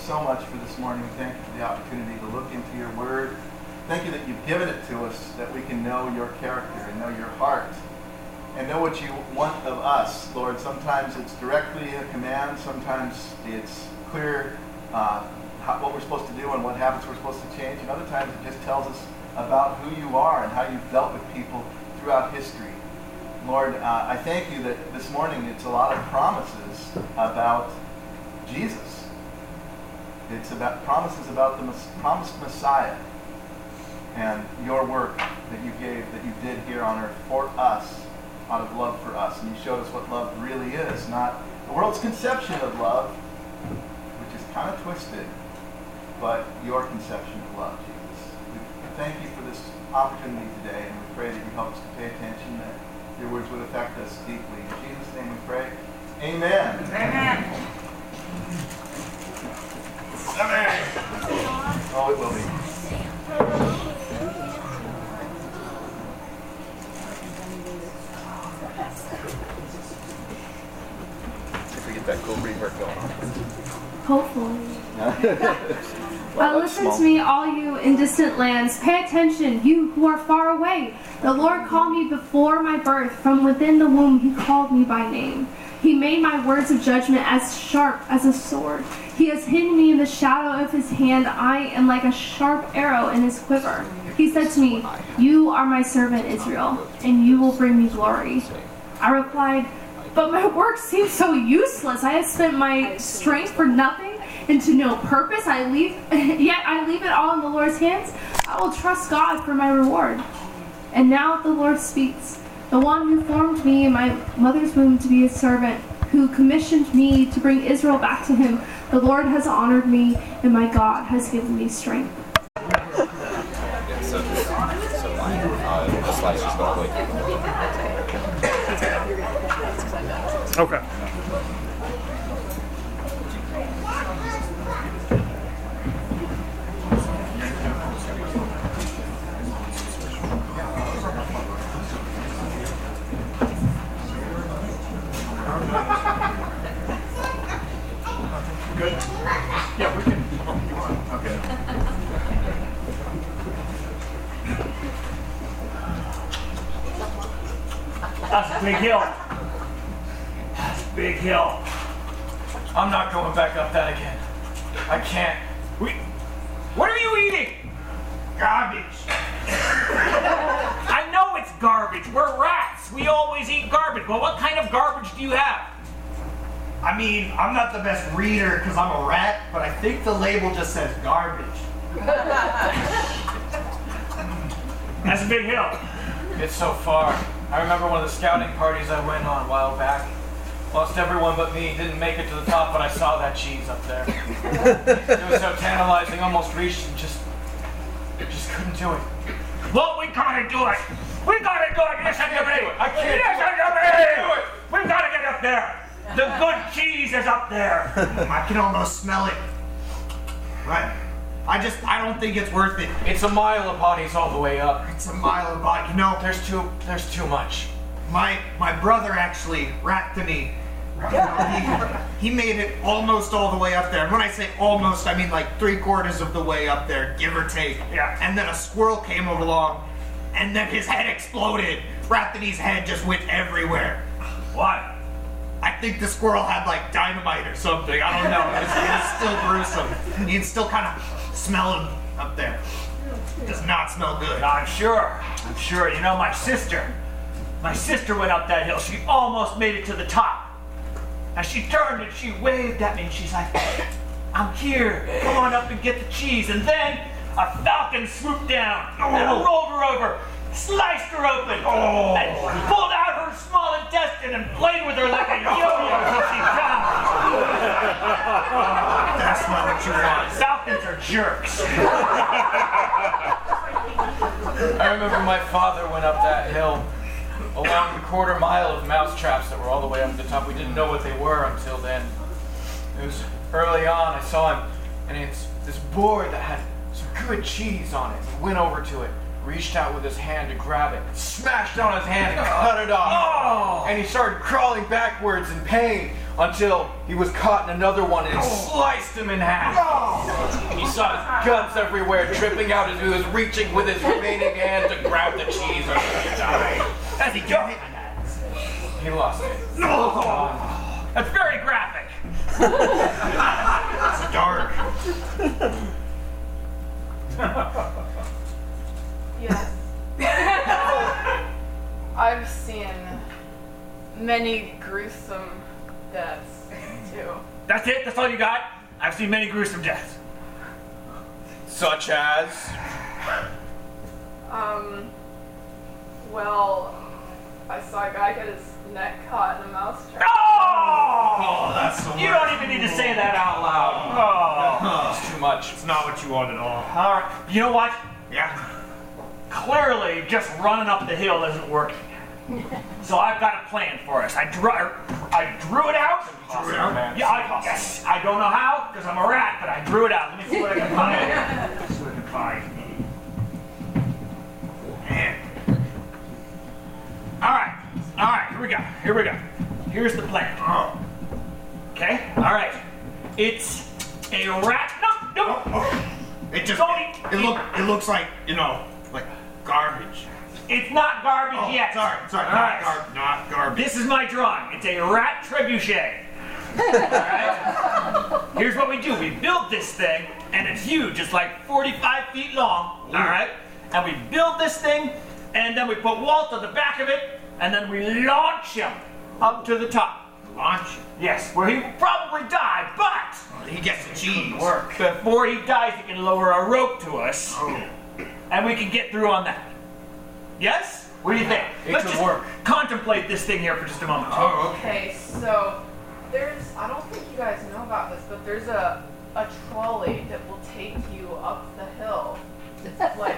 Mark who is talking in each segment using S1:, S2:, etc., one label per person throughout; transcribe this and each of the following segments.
S1: so much for this morning. Thank you for the opportunity to look into your word. Thank you that you've given it to us, that we can know your character and know your heart and know what you want of us, Lord. Sometimes it's directly a command. Sometimes it's clear what we're supposed to do and what habits we're supposed to change. And other times it just tells us about who you are and how you've dealt with people throughout history. Lord, I thank you that this morning it's a lot of promises about Jesus. It's about promises about the promised Messiah and your work that you gave, that you did here on earth for us, out of love for us. And you showed us what love really is, not the world's conception of love, which is kind of twisted, but your conception of love, Jesus. We thank you for this opportunity today, and we pray that you help us to pay attention, that your words would affect us deeply. In Jesus' name we pray. Amen.
S2: Amen.
S1: Amen. Oh, it will be. If we get that cool reverb going on.
S3: Hopefully. Listen to me, all you in distant lands. Pay attention, you who are far away. The Lord called me before my birth. From within the womb, he called me by name. He made my words of judgment as sharp as a sword. He has hidden me in the shadow of his hand. I am like a sharp arrow in his quiver. He said to me, you are my servant Israel, and you will bring me glory. I replied, but my work seems so useless. I have spent my strength for nothing and to no purpose. Yet I leave it all in the Lord's hands. I will trust God for my reward. And now the Lord speaks, the one who formed me in my mother's womb to be his servant, who commissioned me to bring Israel back to him. The Lord has honored me, and my God has given me strength.
S2: Okay. Good? Yeah, we can. Okay. That's a big hill. That's a big hill. I'm not going back up that again. I can't. What are you eating? Garbage. I know it's garbage. We're rats. We always eat garbage. Well, what kind of garbage do you have? I mean, I'm not the best reader because I'm a rat, but I think the label just says garbage. That's a big hill. It's so far. I remember one of the scouting parties I went on a while back. Lost everyone but me. Didn't make it to the top, but I saw that cheese up there. It was so tantalizing. Almost reached and just couldn't do it. Well, we gotta do it. We gotta do it. Listen to me. I can't do it. We gotta get up there. The good cheese is up there. I can almost smell it. Right. I don't think it's worth it. It's a mile of bodies all the way up. It's a mile of bodies. You know, there's too much. My brother actually, Raftonee, he made it almost all the way up there. And when I say almost, I mean like 3/4 of the way up there, give or take. Yeah. And then a squirrel came along, and then his head exploded. Raftonee's head just went everywhere. What? I think the squirrel had like dynamite or something. I don't know. It was still gruesome. You can still kind of smell him up there. It does not smell good. I'm sure. You know, my sister went up that hill. She almost made it to the top. And she turned and she waved at me and she's like, I'm here. Come on up and get the cheese. And then a falcon swooped down and rolled her over, sliced her open, and pulled out her small intestine and played with her like a yo-yo until she died. That's not what you want. Falcons are jerks. I remember my father went up that hill along the 1/4 mile of mouse traps that were all the way up at the top. We didn't know what they were until then. It was early on. I saw him, and it's this board that had some good cheese on it. We went over to it. reached out with his hand to grab it, smashed on his hand and cut it off. And he started crawling backwards in pain until he was caught in another one and it sliced him in half. He saw his guts everywhere dripping out as he was reaching with his remaining hand to grab the cheese until he died.
S4: As he got it.
S2: He lost it.
S4: That's very graphic.
S2: It's dark.
S5: Yes. I've seen many gruesome deaths, too.
S4: That's it? That's all you got? I've seen many gruesome deaths.
S2: Such as?
S5: Well, I saw a guy get his neck caught in a mouse trap.
S4: Oh!
S2: That's the
S4: You don't even need to say that out loud. Oh.
S2: It's too much.
S4: It's not what you want at all. All right. You know what?
S2: Yeah.
S4: Clearly, just running up the hill isn't working. So I've got a plan for us. I drew it out.
S2: Man.
S4: Yeah, yes. I don't know how, because I'm a rat, but I drew it out. Let me see what I can find. Let's see what I can find. Man. All right, here we go. Here's the plan. Okay, all right. It's a rat. No.
S6: It just it looks like, like garbage.
S4: It's not garbage yet.
S6: Sorry,
S4: All right.
S6: not garbage.
S4: This is my drawing. It's a rat trebuchet. Alright? Here's what we do. We build this thing, and it's huge. It's like 45 feet long. Alright? And we build this thing, and then we put Walt on the back of it, and then we launch him up to the top.
S6: Launch?
S4: Yes, where he will probably die, but
S6: He gets the cheese.
S4: before he dies, he can lower a rope to us, and we can get through on that. Yes? What do you think? Let's
S2: could
S4: just
S2: work.
S4: contemplate this thing here for just a moment.
S5: Okay, so I don't think you guys know about this, but there's a trolley that will take you up the hill, like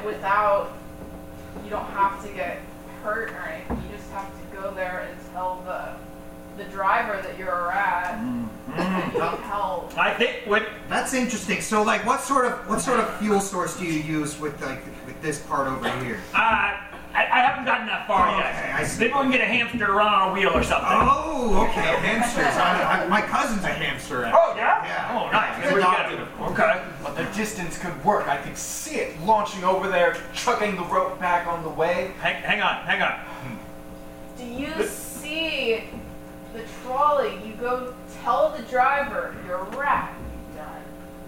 S5: you don't have to get hurt or anything. You just have to go there and tell the driver that you're a rat and you need help.
S4: I think
S6: That's interesting. So, like, what sort of fuel source do you use with this part over here?
S4: I haven't gotten that far yet.
S6: Okay, I see.
S4: Maybe we can get a hamster to run on a wheel or something.
S6: Oh, okay, hamsters. My cousin's a hamster.
S4: Oh, yeah?
S6: Yeah.
S4: Oh, nice.
S6: He's
S4: Maybe we
S6: adopted,
S4: get
S6: of
S4: it.
S6: course.
S4: Okay.
S2: But the distance could work. I could see it launching over there, chucking the rope back on the way.
S4: Hang on.
S5: Do you see the trolley? You go tell the driver you're a rat. You're done.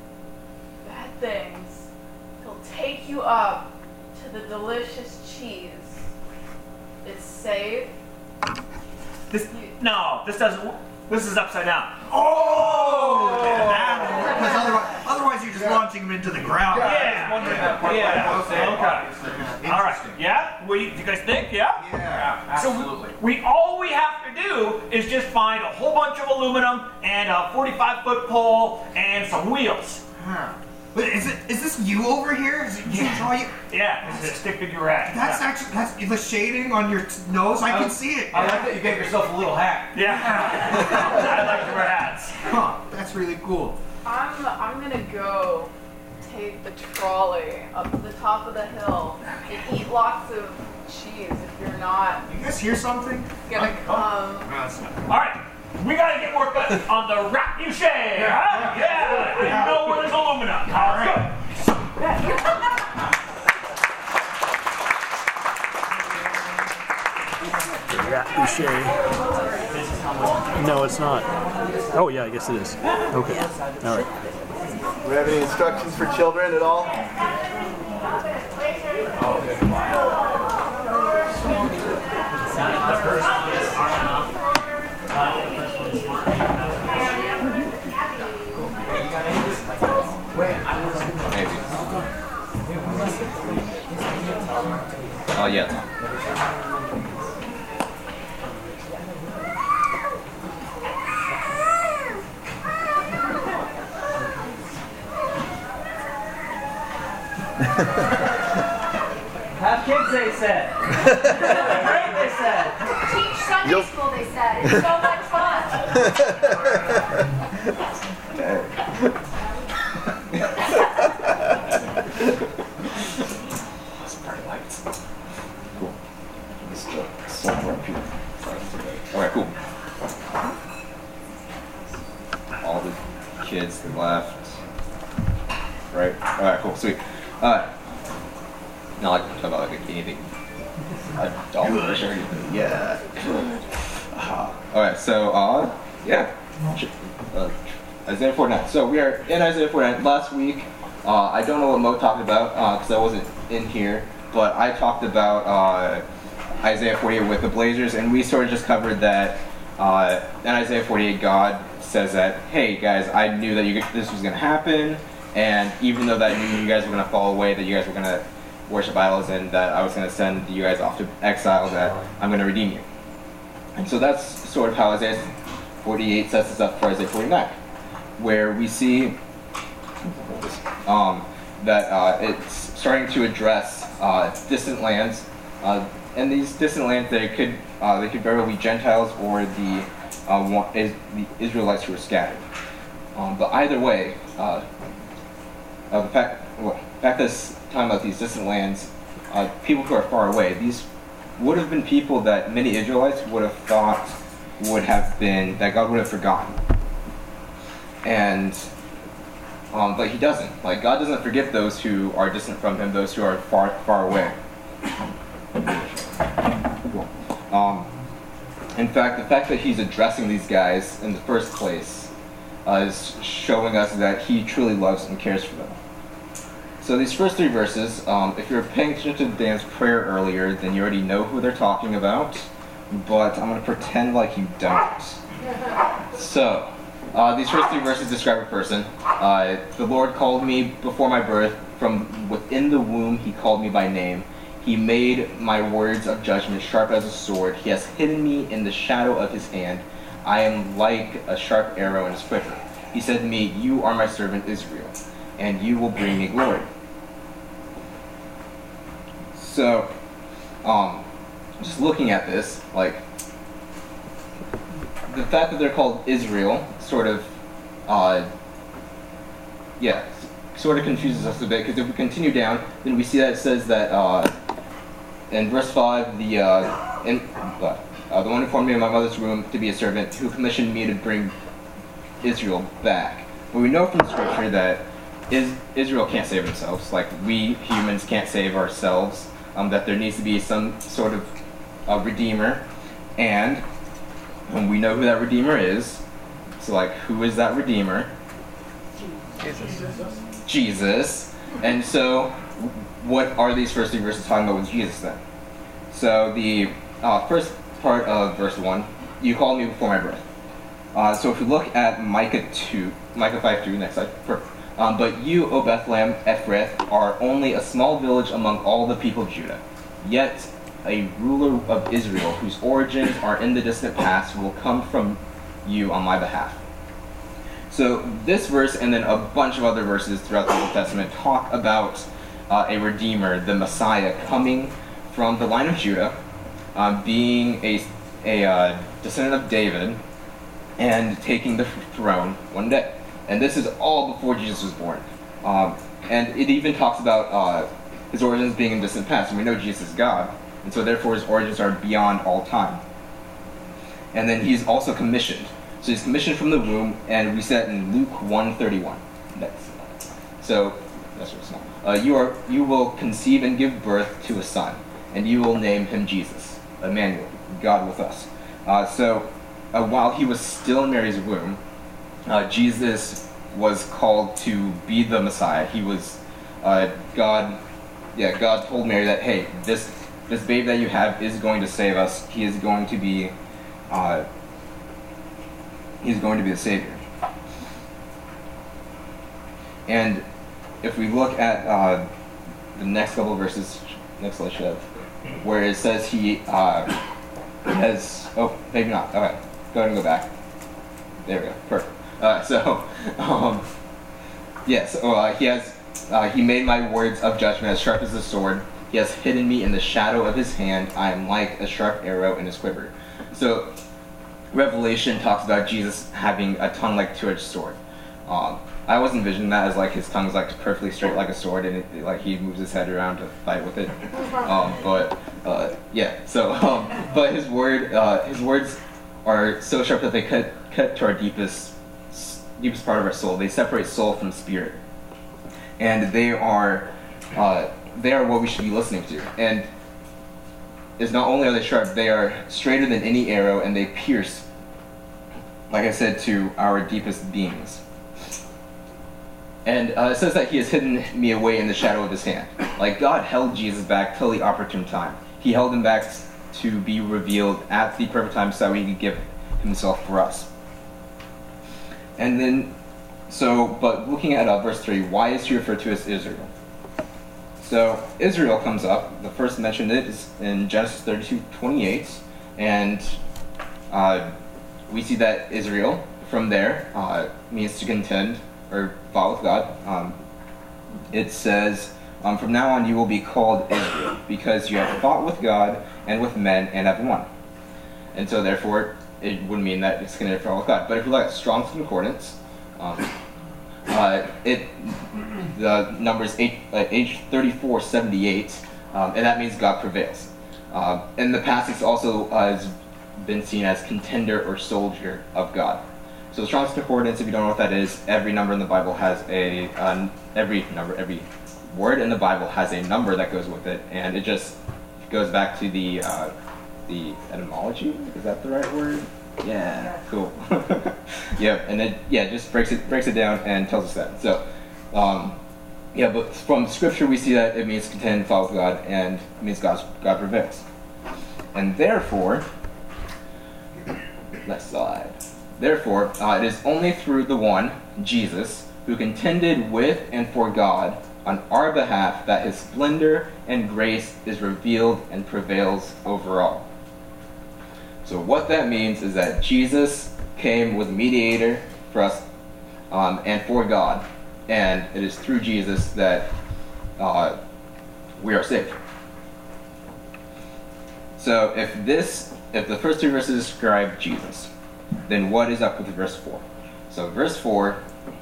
S5: Bad things. He'll take you up to the delicious cheese. It's safe.
S4: This doesn't. This is upside down.
S6: Oh! Because otherwise you're just launching him into the ground.
S4: Yeah.
S2: Wondering that part.
S4: Okay. All right. Yeah. Do you guys think? Yeah.
S6: Yeah.
S2: Absolutely.
S4: So all we have to do is just find a whole bunch of aluminum and a 45-foot pole and some wheels.
S6: Huh. But is this you over here? Is it you draw you?
S4: Yeah. This is a stick figure rat.
S6: That's the shading on your nose. I can see it.
S2: I like that you gave yourself a little hat.
S4: Yeah. I like to wear hats.
S6: Huh, that's really cool.
S5: I'm gonna go take the trolley up to the top of the hill and eat lots of cheese if you're not
S6: You guys hear something?
S5: gonna come.
S6: No, it's not.
S4: All right. We gotta get work done on the rat you shave. Yeah. You know where there's aluminum. All right.
S7: Rat boucher. No, it's not. Oh, yeah, I guess it is. Okay. All right.
S1: Do we have any instructions for children at all?
S8: Oh, yeah.
S2: Have kids, they said. Great, they said.
S9: Teach Sunday school, they said. It's so much fun.
S8: Right? Alright, cool, sweet. Not like talk about like anything. A dollar or anything. Yeah. Alright, so yeah. Isaiah 49. So we are in Isaiah 49. Last week, I don't know what Mo talked about because I wasn't in here, but I talked about Isaiah 48 with the Blazers, and we sort of just covered that in Isaiah 48, God says that, hey guys, I knew that this was going to happen, and even though that I knew you guys were going to fall away, that you guys were going to worship idols, and that I was going to send you guys off to exile, that I'm going to redeem you. And so that's sort of how Isaiah 48 sets us up for Isaiah 49, where we see that it's starting to address distant lands, and these distant lands, they could very well be Gentiles or the Israelites who were scattered. But either way, the fact this time about these distant lands, people who are far away, these would have been people that many Israelites would have thought that God would have forgotten. And but He doesn't. Like, God doesn't forget those who are distant from Him, those who are far away. In fact, the fact that He's addressing these guys in the first place is showing us that He truly loves and cares for them. So these first three verses, if you're paying attention to Dan's prayer earlier, then you already know who they're talking about, but I'm going to pretend like you don't. So, these first three verses describe a person. The Lord called me before my birth. From within the womb He called me by name. He made my words of judgment sharp as a sword. He has hidden me in the shadow of His hand. I am like a sharp arrow in His quiver. He said to me, you are my servant Israel, and you will bring me glory. So, just looking at this, like, the fact that they're called Israel sort of confuses us a bit, because if we continue down, then we see that it says that in verse 5, the one who formed me in my mother's womb to be a servant, who commissioned me to bring Israel back. But we know from Scripture that Israel can't save themselves, like we humans can't save ourselves, that there needs to be some sort of redeemer, and we know who that redeemer is. So, like, who is that redeemer? Jesus. And so, what are these first three verses talking about with Jesus then? So the first part of verse 1, you called me before my birth. So if you look at Micah 5:2, next slide. But you, O Bethlehem Ephrath, are only a small village among all the people of Judah. Yet a ruler of Israel, whose origins are in the distant past, will come from you on my behalf. So this verse and then a bunch of other verses throughout the Old Testament talk about a Redeemer, the Messiah, coming from the line of Judah, being a descendant of David, and taking the throne one day. And this is all before Jesus was born. And it even talks about his origins being in distant past. And we know Jesus is God, and so therefore his origins are beyond all time. And then he's also commissioned. So he's commissioned from the womb, and we see that in Luke 1:31. So that's what's not. You will conceive and give birth to a son, and you will name him Jesus, Emmanuel, God with us. While he was still in Mary's womb, Jesus was called to be the Messiah. He was God told Mary that, hey, this babe that you have is going to save us. He is going to be the Savior. And if we look at the next couple of verses, next slide should have, where it says he has, oh, maybe not. Okay, go ahead and go back. There we go. Perfect. He made my words of judgment as sharp as a sword. He has hidden me in the shadow of his hand. I am like a sharp arrow in his quiver. So, Revelation talks about Jesus having a tongue like a two-edged sword. I always envisioned that as like his tongue's like perfectly straight like a sword, and like he moves his head around to fight with it. But his words are so sharp that they cut to our deepest deepest part of our soul. They separate soul from spirit, and they are what we should be listening to. And is not only are they sharp, they are straighter than any arrow, and they pierce, like I said, to our deepest beings. And it says that he has hidden me away in the shadow of his hand. Like God held Jesus back till the opportune time. He held him back to be revealed at the perfect time so that he could give himself for us. And then, but looking at verse 3, why is he referred to as Israel? So Israel comes up. The first mention it is in Genesis 32:28, and we see that Israel from there means to contend or fought with God. It says, from now on you will be called Israel, because you have fought with God and with men and have won. And so therefore, it would mean that it's going to fought with God. But if you look at Strong's Concordance, the number is age 3478, and that means God prevails. In the past, it's also has been seen as contender or soldier of God. So Strong's Concordance, if you don't know what that is, every number in the Bible has every word in the Bible has a number that goes with it, and it just goes back to the etymology. Is that the right word? Yeah, cool. Yeah, and it just breaks it down and tells us that. So, but from Scripture we see that it means contend, fight with God, and it means God prevails. And therefore, next slide. Therefore, it is only through the one, Jesus, who contended with and for God on our behalf that his splendor and grace is revealed and prevails over all. So what that means is that Jesus came, was a mediator for us and for God, and it is through Jesus that we are saved. So if the first two verses describe Jesus, then what is up with verse 4? So verse 4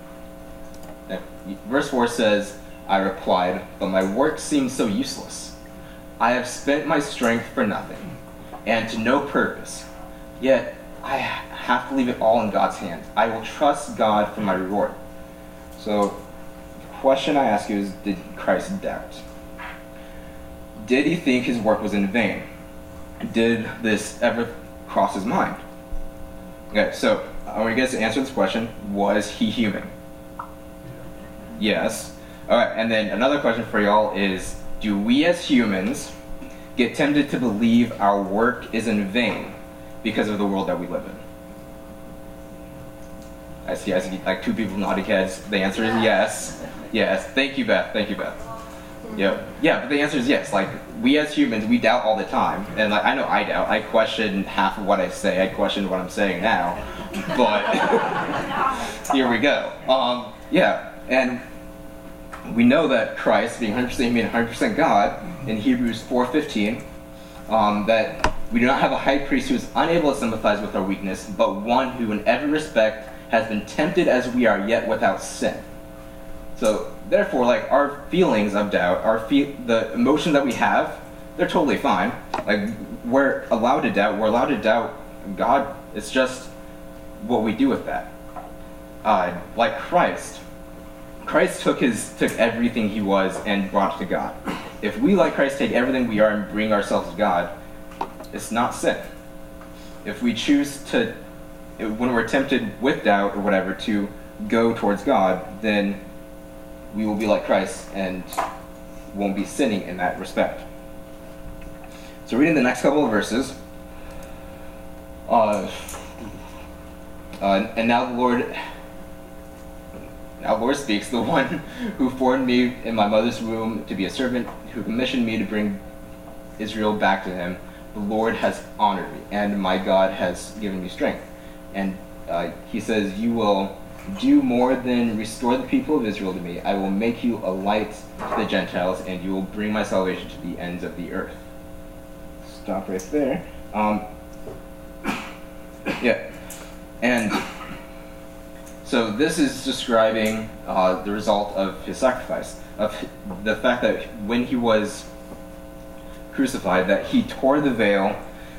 S8: says, I replied, but my work seems so useless. I have spent my strength for nothing, and to no purpose. Yet I have to leave it all in God's hands. I will trust God for my reward. So the question I ask you is, did Christ doubt? Did he think his work was in vain? Did this ever cross his mind? Okay, so I want you guys to answer this question. Was he human? Yes. Alright, and then another question for y'all is, do we as humans get tempted to believe our work is in vain because of the world that we live in? I see like two people nodding heads. The answer is yes. Yes. Thank you, Beth. Yeah, but the answer is yes. Like, we as humans, we doubt all the time. And like, I know I doubt. I question half of what I say. I question what I'm saying now. But here we go. And we know that Christ, being 100% human and 100% God, in Hebrews 4:15, that we do not have a high priest who is unable to sympathize with our weakness, but one who in every respect has been tempted as we are, yet without sin. So, therefore, like, our feelings of doubt, the emotion that we have, they're totally fine. Like, we're allowed to doubt. We're allowed to doubt God. It's just what we do with that. Like Christ took everything he was and brought it to God. If we, like Christ, take everything we are and bring ourselves to God, it's not sin. If we choose to, when we're tempted with doubt or whatever, to go towards God, then we will be like Christ and won't be sinning in that respect. So reading the next couple of verses. And now the Lord speaks, the one who formed me in my mother's womb to be a servant, who commissioned me to bring Israel back to him. The Lord has honored me, and my God has given me strength. And he says, you will do more than restore the people of Israel to me. I will make you a light to the Gentiles, and you will bring my salvation to the ends of the earth. Stop right there. And so this is describing the result of his sacrifice, of the fact that when he was crucified, that he tore the veil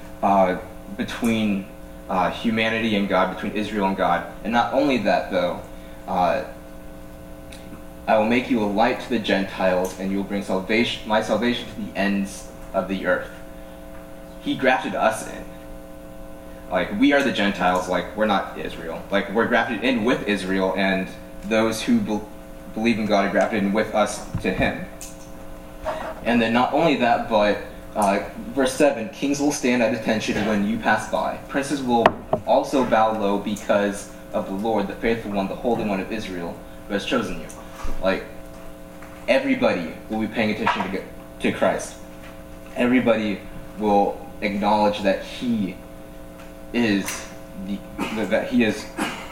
S8: between humanity and God, between Israel and God. And not only that, though, I will make you a light to the Gentiles, and you will bring my salvation to the ends of the earth. He grafted us in. Like, we are the Gentiles, like, we're not Israel. Like, we're grafted in with Israel, and those who believe in God are grafted in with us to him. And then not only that, but verse 7, kings will stand at attention when you pass by. Princes will also bow low because of the Lord, the faithful one, the Holy One of Israel, who has chosen you. Like, everybody will be paying attention to Christ. Everybody will acknowledge that he is that he is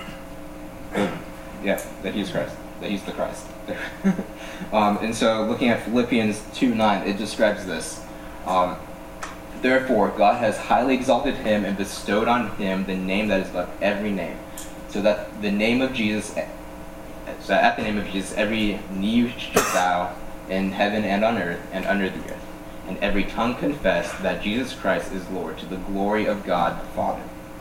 S8: Christ, that he's the Christ. And so looking at Philippians 2:9, it describes this. Therefore, God has highly exalted him and bestowed on him the name that is above every name, so that at the name of Jesus, every knee should bow in heaven and on earth and under the earth, and every tongue confess that Jesus Christ is Lord, to the glory of God the Father.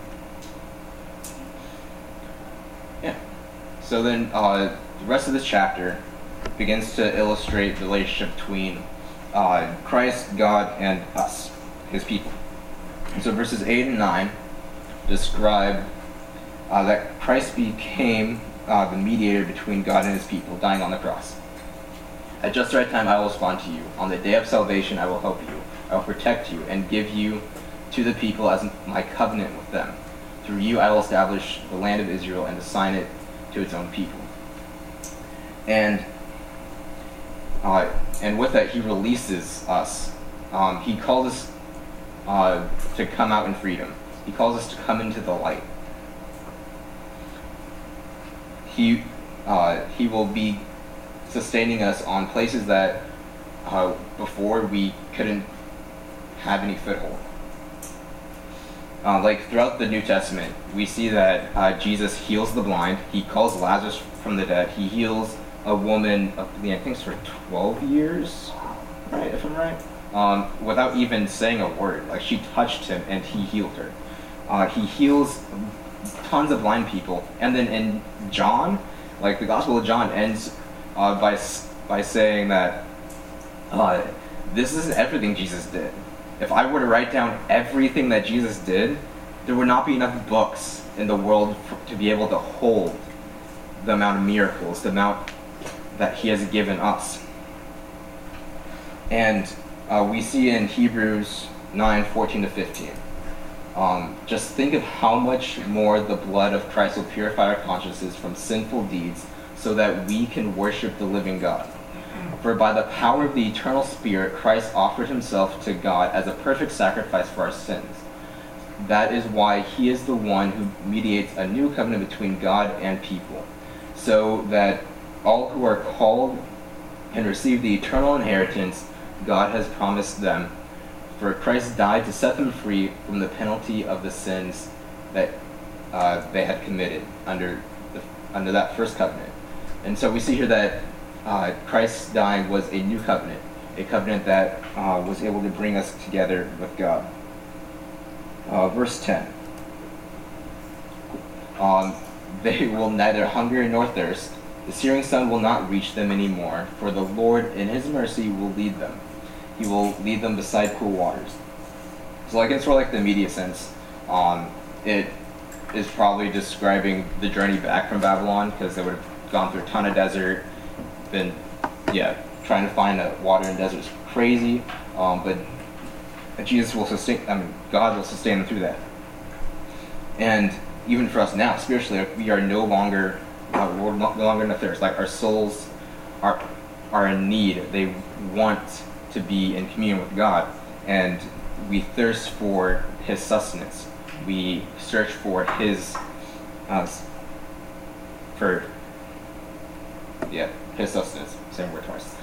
S8: Yeah. So then the rest of this chapter begins to illustrate the relationship between Christ, God, and us, his people. And so verses 8 and 9 describe that Christ became the mediator between God and his people, dying on the cross. At just the right time I will respond to you. On the day of salvation I will help you. I will protect you and give you to the people as my covenant with them. Through you I will establish the land of Israel and assign it to its own people. And with that he releases us. He calls us to come out in freedom. He calls us to come into the light. He will be sustaining us on places that before we couldn't have any foothold. Like throughout the New Testament, we see that Jesus heals the blind. He calls Lazarus from the dead. He heals a woman, I think it's for 12 years, right? If I'm right, without even saying a word. Like, she touched him and he healed her. He heals tons of blind people. And then in John, like the Gospel of John ends by saying that this isn't everything Jesus did. If I were to write down everything that Jesus did, there would not be enough books in the world to be able to hold the amount of miracles, the amount that he has given us. And we see in Hebrews 9:14-15. Just think of how much more the blood of Christ will purify our consciences from sinful deeds, so that we can worship the living God. For by the power of the eternal Spirit, Christ offered himself to God as a perfect sacrifice for our sins. That is why he is the one who mediates a new covenant between God and people, so that all who are called and receive the eternal inheritance God has promised them. For Christ died to set them free from the penalty of the sins that they had committed under that first covenant. And so we see here that Christ's dying was a new covenant, a covenant that was able to bring us together with God. Verse 10. They will neither hunger nor thirst. The searing sun will not reach them anymore, for the Lord in his mercy will lead them. He will lead them beside cool waters. So like it's for like the immediate sense, it is probably describing the journey back from Babylon, because they would have gone through a ton of desert, been trying to find water in the desert is crazy, but Jesus will sustain, God will sustain them through that. And even for us now, spiritually, we are no longer in a thirst. Like, our souls are in need. They want to be in communion with God, and we thirst for his sustenance. We search for his his sustenance. Same word twice.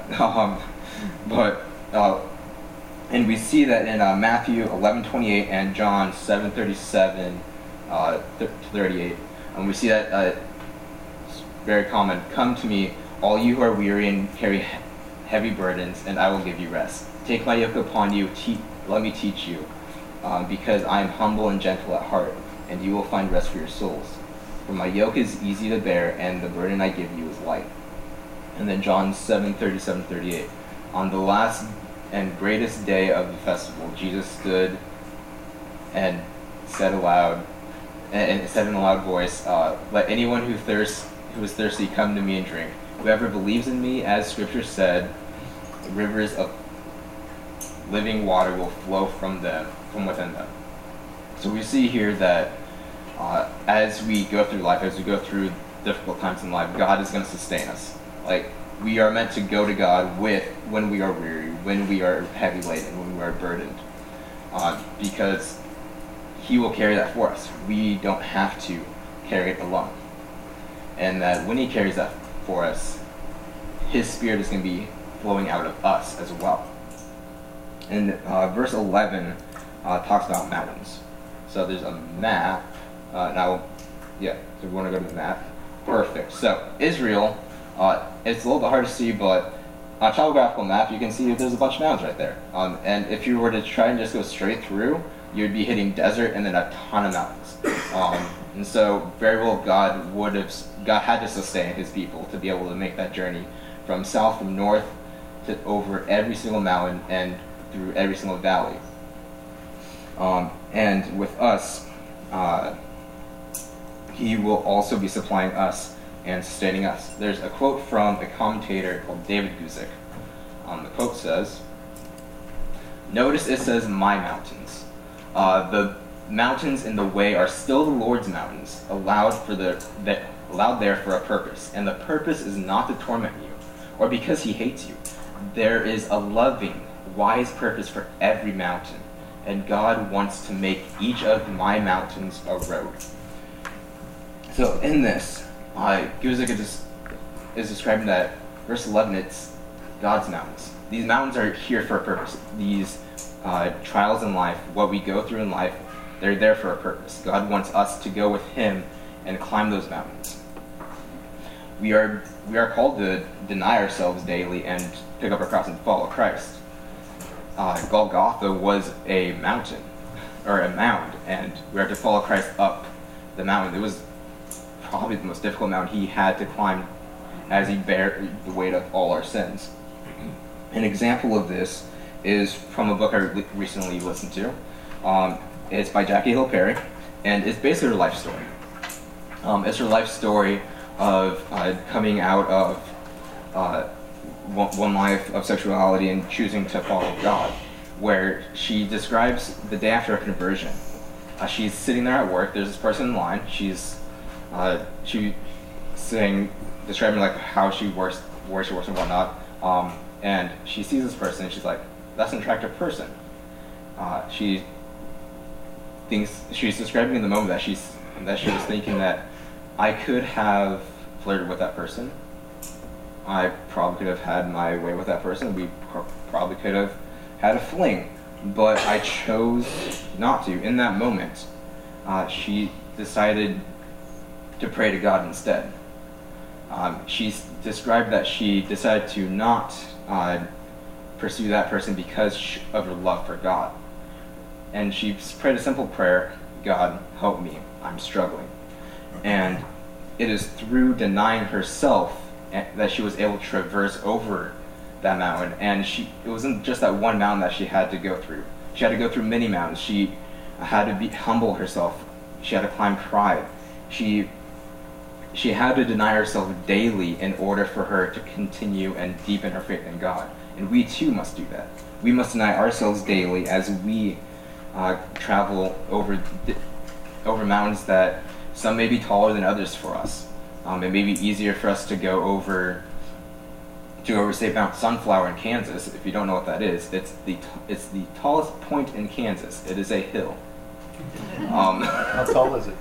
S8: And we see that in Matthew 11:28 and John 7:37 to 38. And we see that it's very common. Come to me, all you who are weary and carry heavy burdens, and I will give you rest. Take my yoke upon you, let me teach you, because I am humble and gentle at heart, and you will find rest for your souls. For my yoke is easy to bear, and the burden I give you is light. And then John 7:37-38. On the last and greatest day of the festival, Jesus stood and said aloud, and said in a loud voice, "Let anyone who is thirsty come to me and drink. Whoever believes in me, as Scripture said, rivers of living water will flow from within them." So we see here that as we go through life, as we go through difficult times in life, God is going to sustain us. Like, we are meant to go to God when we are weary, when we are heavy laden, when we are burdened, because He will carry that for us. We don't have to carry it alone. And that when He carries that for us, His Spirit is going to be flowing out of us as well. And verse 11 talks about mountains. So there's a map. So we want to go to the map. Perfect. So Israel, it's a little bit hard to see, but on a topographical map, you can see there's a bunch of mountains right there. And if you were to try and just go straight through, you'd be hitting desert and then a ton of mountains. And so very well God had to sustain His people to be able to make that journey from south, from north, to over every single mountain and through every single valley. And with us, He will also be supplying us and sustaining us. There's a quote from a commentator called David Guzik. The quote says, "Notice it says my mountains. The mountains in the way are still the Lord's mountains, allowed there for a purpose. And the purpose is not to torment you, or because He hates you. There is a loving, wise purpose for every mountain, and God wants to make each of my mountains a road." So in this, Guzik is describing that verse 11, it's God's mountains. These mountains are here for a purpose. These trials in life, what we go through in life, they're there for a purpose. God wants us to go with Him and climb those mountains. We are called to deny ourselves daily and pick up our cross and follow Christ. Golgotha was a mountain, or a mound, and we are to follow Christ up the mountain. It was probably the most difficult mountain He had to climb as He bare the weight of all our sins. An example of this is from a book I recently listened to. It's by Jackie Hill Perry, and it's basically her life story. It's her life story of coming out of one life of sexuality and choosing to follow God, where she describes the day after her conversion. She's sitting there at work. There's this person in line. She's describing like how she works, where she works and whatnot. And she sees this person and she's like, "That's an attractive person." She thinks she's describing in the moment that she was thinking that I could have flirted with that person. I probably could have had my way with that person. We probably could have had a fling, but I chose not to. In that moment, she decided to pray to God instead. She's described that she decided to not pursue that person because of her love for God. And she prayed a simple prayer, "God, help me, I'm struggling." And it is through denying herself that she was able to traverse over that mountain. And it wasn't just that one mountain that she had to go through. She had to go through many mountains. She had to humble herself. She had to climb pride. She had to deny herself daily in order for her to continue and deepen her faith in God. And we too must do that. We must deny ourselves daily as we travel over mountains that some may be taller than others for us. It may be easier for us to go over, say, Mount Sunflower in Kansas. If you don't know what that is, it's the tallest point in Kansas. It is a hill.
S1: How tall is it?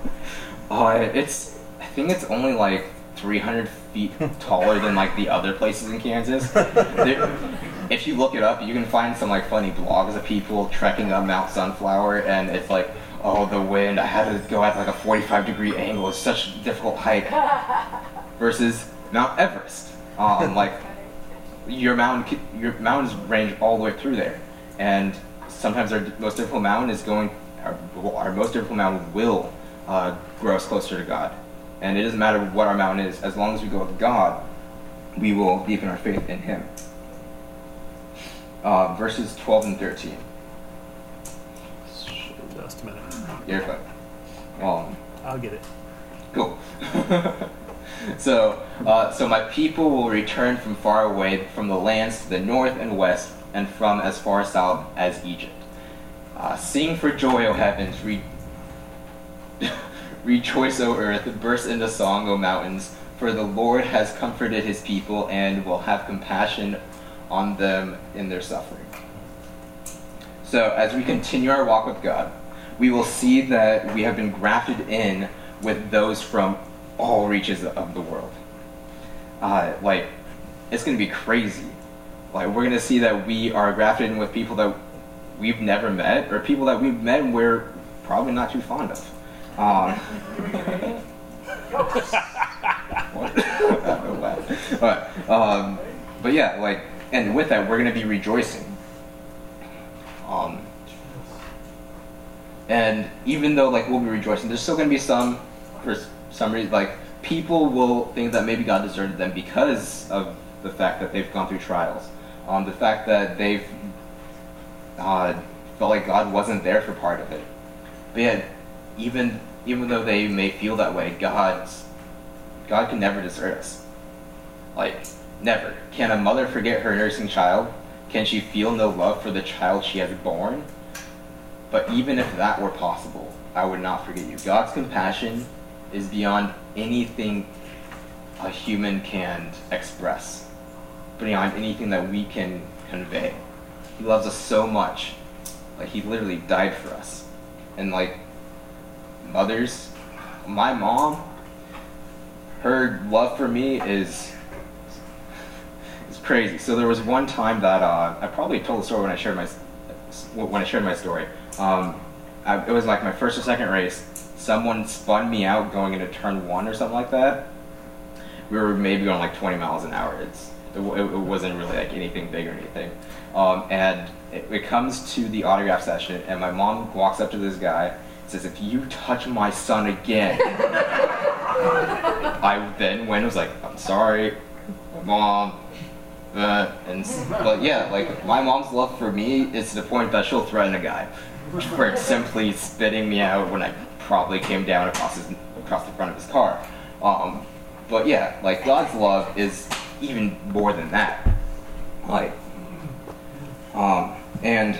S8: I think it's only like 300 feet taller than like the other places in Kansas. If you look it up, you can find some like funny blogs of people trekking up Mount Sunflower, and it's like, oh, the wind, I had to go at like a 45-degree angle. It's such a difficult hike. Versus Mount Everest. Like your mountains range all the way through there, and sometimes our most difficult mountain will grow us closer to God. And it doesn't matter what our mountain is, as long as we go with God, we will deepen our faith in Him. Verses 12 and 13.
S7: Just a minute.
S8: You're fine.
S7: I'll get it.
S8: Cool. So my people will return from far away, from the lands to the north and west, and from as far south as Egypt. Sing for joy, O heavens, rejoice, O earth, burst into song, O mountains, for the Lord has comforted His people and will have compassion on them in their suffering. So as we continue our walk with God, we will see that we have been grafted in with those from all reaches of the world. Like, it's going to be crazy. Like, we're going to see that we are grafted in with people that we've never met, or people that we've met and we're probably not too fond of. But yeah, like, and with that, we're going to be rejoicing. And even though, like, we'll be rejoicing, there's still going to be some, for some reason, like, people will think that maybe God deserted them because of the fact that they've gone through trials. The fact that they've felt like God wasn't there for part of it. But yet, even though they may feel that way, God can never desert us. Like, never. Can a mother forget her nursing child? Can she feel no love for the child she has born? But even if that were possible, I would not forget you. God's compassion is beyond anything a human can express, beyond anything that we can convey. He loves us so much. Like, He literally died for us. And, like, mothers, my mom, her love for me is crazy. So there was one time that I probably told the story when I shared my story. It was like my first or second race. Someone spun me out going into turn 1 or something like that. We were maybe going like 20 miles an hour. It wasn't really like anything big or anything. And it comes to the autograph session, and my mom walks up to this guy and says, "If you touch my son again," I then went and was like, "I'm sorry, Mom." But yeah, like, my mom's love for me is to the point that she'll threaten a guy for simply spitting me out when I probably came down across the front of his car. But yeah, like, God's love is even more than that. Like, and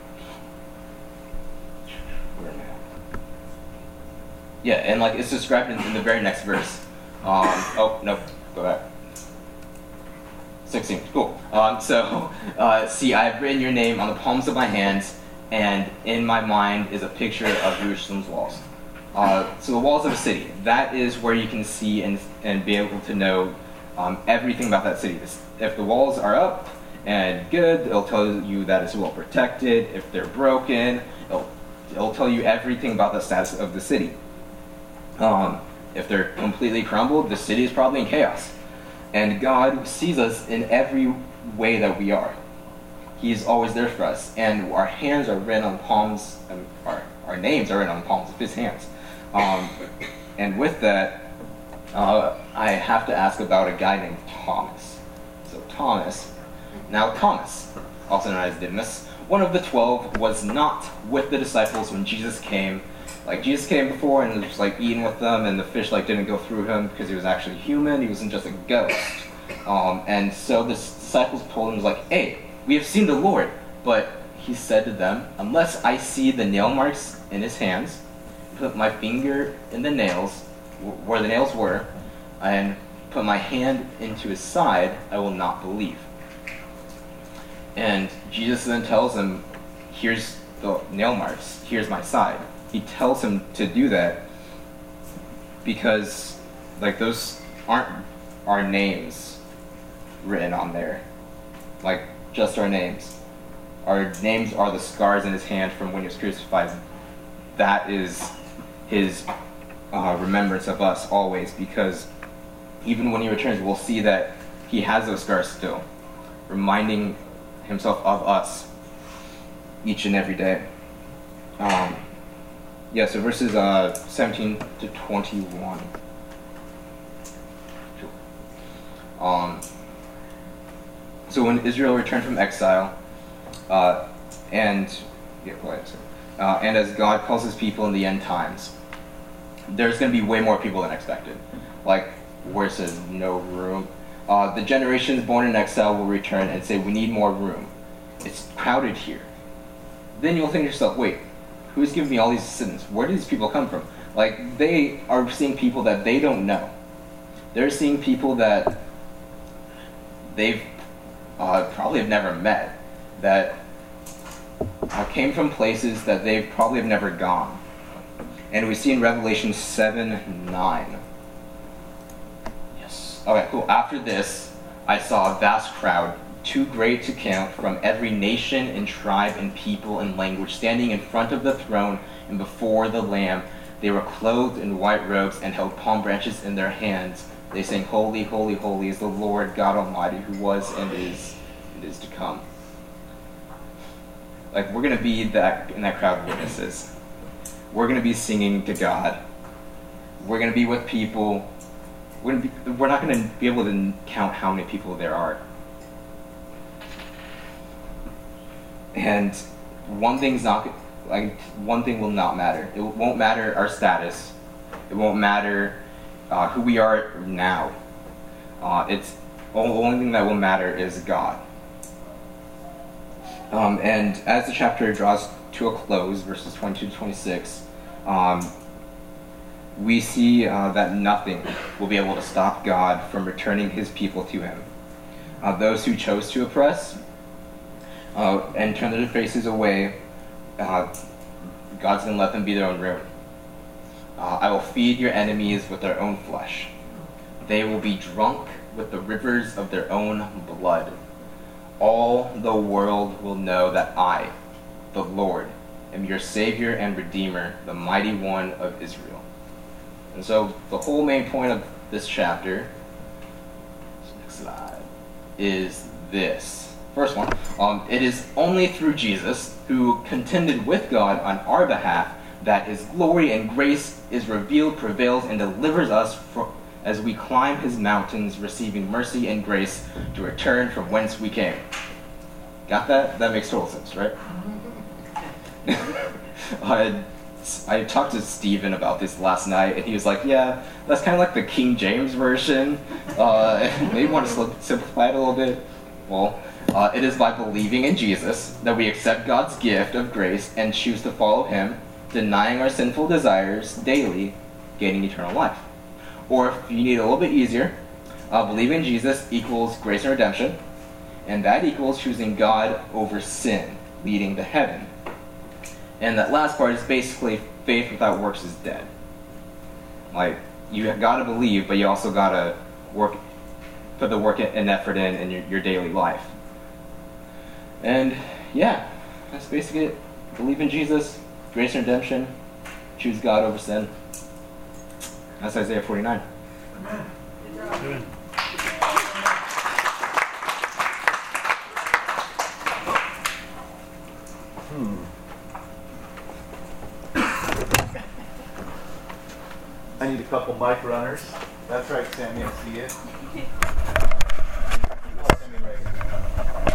S8: where am I at? Yeah, and like, it's described in the very next verse. Oh no, go back. 16. Cool. See, I have written your name on the palms of my hands, and in my mind is a picture of Jerusalem's walls. So the walls of a city, that is where you can see and be able to know everything about that city. If the walls are up and good, it'll tell you that it's well protected. If they're broken, it'll tell you everything about the status of the city. If they're completely crumbled, the city is probably in chaos. And God sees us in every way that we are. He's always there for us. And our hands are written on palms, our names are written on the palms of His hands. And with that, I have to ask about a guy named Thomas. So Thomas, also known as Didymus, one of the 12, was not with the disciples when Jesus came. Like, Jesus came before and was like eating with them, and the fish like didn't go through him because he was actually human. He wasn't just a ghost. And so the disciples told him, like, "Hey, we have seen the Lord." But he said to them, "Unless I see the nail marks in His hands, put my finger in the nails where the nails were, and put my hand into His side, I will not believe." And Jesus then tells him, "Here's the nail marks. Here's my side." He tells him to do that because, like, those aren't our names written on there. Like, just our names. Our names are the scars in His hand from when He was crucified. That is His remembrance of us always, because even when He returns, we'll see that He has those scars still, reminding Himself of us each and every day. So verses 17 to 21. So when Israel returned from exile, and as God calls his people in the end times, there's going to be way more people than expected. Like where it says no room, the generations born in exile will return and say, we need more room. It's crowded here. Then you'll think to yourself, wait, who's giving me all these assistants? Where do these people come from? Like, they are seeing people that they don't know. They're seeing people that they've probably have never met, that came from places that they probably have never gone. And we see in Revelation 7:9. Yes. Okay, cool. After this, I saw a vast crowd, too great to count, from every nation and tribe and people and language, standing in front of the throne and before the Lamb. They were clothed in white robes and held palm branches in their hands. They sang, Holy, holy, holy is the Lord God Almighty, who was and is to come. Like, we're going to be in that crowd of witnesses. We're going to be singing to God. We're going to be with people. We're not going to be able to count how many people there are. And one thing will not matter. It won't matter our status. It won't matter who we are now. It's the only thing that will matter is God. And as the chapter draws to a close, verses 22 to 26, we see that nothing will be able to stop God from returning his people to him. Those who chose to oppress and turn their faces away, God's going to let them be their own ruin. I will feed your enemies with their own flesh. They will be drunk with the rivers of their own blood. All the world will know that I, the Lord, am your Savior and Redeemer, the Mighty One of Israel. And so the whole main point of this chapter, next slide, is this. First one, it is only through Jesus, who contended with God on our behalf, that his glory and grace is revealed, prevails, and delivers us as we climb his mountains, receiving mercy and grace to return from whence we came. Got that? That makes total sense, right? I talked to Steven about this last night, and he was like, yeah, that's kind of like the King James version. Maybe want to simplify it a little bit. Well, it is by believing in Jesus that we accept God's gift of grace and choose to follow him, denying our sinful desires daily, gaining eternal life. Or if you need it a little bit easier, believing in Jesus equals grace and redemption, and that equals choosing God over sin, leading to heaven. And that last part is basically faith without works is dead. Like, you got to believe, but you also got to put the work and effort in your daily life. And yeah, that's basically it. Believe in Jesus, grace and redemption, choose God over sin. That's Isaiah 49.
S7: Amen.
S1: I need a couple mic runners. That's right, Sammy, I see you.